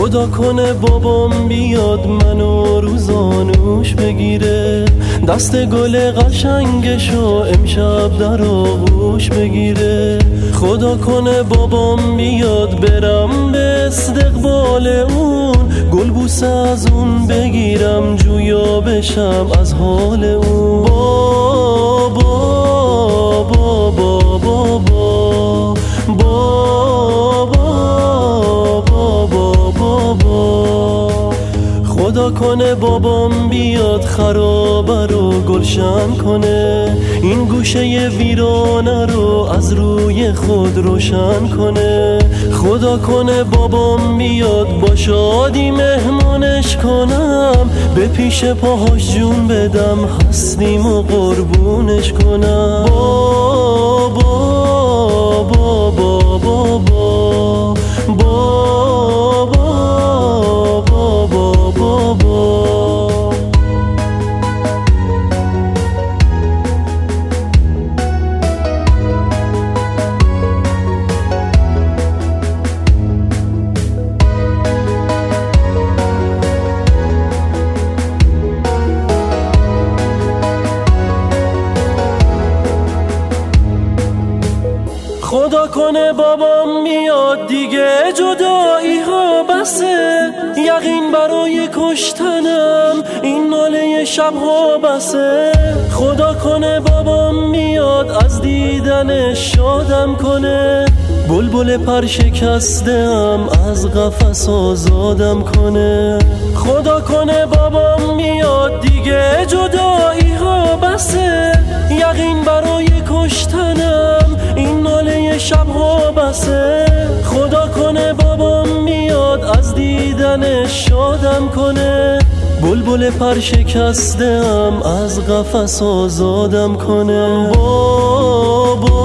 خدا کنه بابام بیاد منو روزانوش بگیره، دست گل قشنگشو امشب در آغوش بگیره. خدا کنه بابام بیاد برم به استقبال اون، گل بوسه از اون بگیرم جویا بشم از حال اون. بابا بابا بابا بابا بابا، خدا کنه بابام بیاد خرابه رو گلشن کنه، این گوشه ویرانه رو از روی خود روشن کنه. خدا کنه بابام بیاد با شادی مهمونش کنم، به پیش پاهاش جون بدم هستیم و قربونش کنم. بابا بابا بابا خدا کنه بابام میاد دیگه جدایی ها بسه، یقین برای کشتنم این ناله شبها بسه. خدا کنه بابام میاد از دیدنش شادم کنه، بلبل پر شکستم از قفس آزادم کنه. خدا کنه بابام میاد دیگه جدایی ها بسه، یقین برای کشتنم این ناله شبها بسه. خدا کنه بابام میاد از دیدنش شادم کنه، بلبل پر شکستم از قفس آزادم کنه. بابا